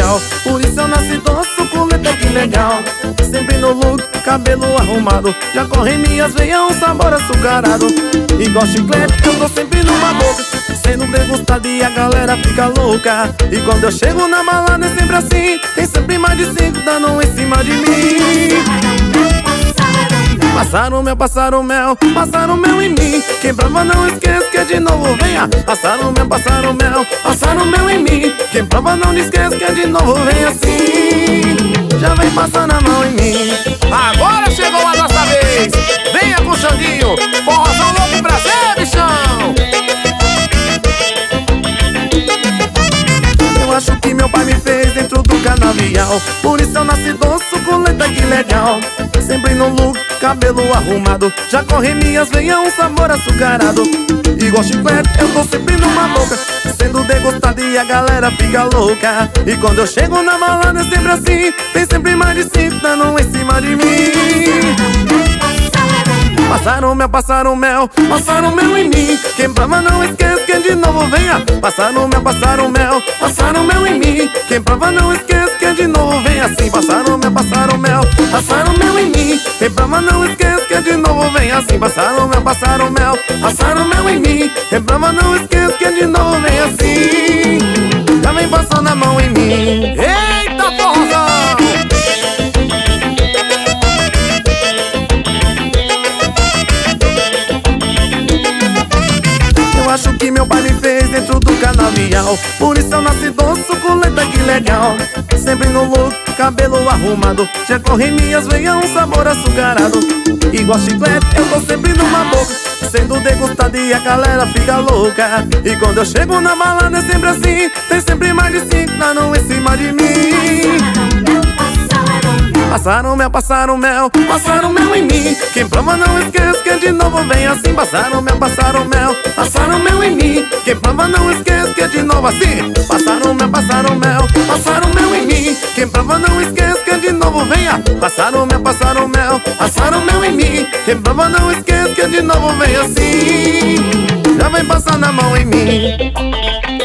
canavial. Por isso eu nasci doce, suculenta, que legal. Sempre no look, cabelo arrumado. Já corre em minhas veias um sabor açucarado. Igual chiclete, eu tô sempre numa boca, sendo degustado e a galera fica louca. E quando eu chego na balada é sempre assim, tem sempre mais de 5 dando em cima de mim. Passaram mel, passaram mel, passaram mel em mim. Quem prova não esquece que de novo venha. Passaram mel, passaram mel, passaram mel em mim. Quem prova não esquece que de novo vem assim. Já vem passando a mão em mim. Agora chegou a nossa vez. Venha com o Xandinho, forrozão louco pra ser, bichão. Eu acho que meu pai me fez dentro do canavial. Por isso eu nasci doce, suculenta, que legal. Sempre no look, cabelo arrumado. Já corre minhas veias um sabor açucarado. Igual chiclete, eu tô sempre numa boca, sendo degustado e a galera fica louca. E quando eu chego na balada é sempre assim, tem sempre mais de 5 dando em cima de mim. Passaram mel, passaram mel, passaram mel em mim. Quem prova não esquece que de novo venha. Passaram mel, passaram mel, passaram mel em mim. Quem prova não esquece que de novo vem assim. Passaram mel, passaram mel, passaram mel em mim. Quem prova não esquece que de novo vem assim. Passaram mel, passaram mel, passaram mel em mim. Quem prova não esquece que de novo vem assim. Já vem passando a mão em mim. Eita, forrozão! Eu acho que meu pai me fez dentro do canavial. Por isso eu nasci doce, suculenta, que legal. Sempre no look, cabelo arrumado. Já corre minhas veias um sabor açucarado. Igual chiclete, eu tô sempre numa boca, sendo degustado e a galera fica louca. E quando eu chego na balada é sempre assim, tem sempre mais de 5 dando em cima de mim. Passaram mel, passaram mel, passaram mel em mim. Quem prova não esquece que de novo vem assim. Passaram mel, passaram mel, passaram mel em mim. Quem prova não esquece que de novo assim. Passaram mel, passaram mel, passaram mel em mim. Quem prova não esquece que de novo venha. Passaram mel, passaram mel, passaram mel em mim. Quem prova não esquece que de novo vem assim. Já vem passando a mão em mim.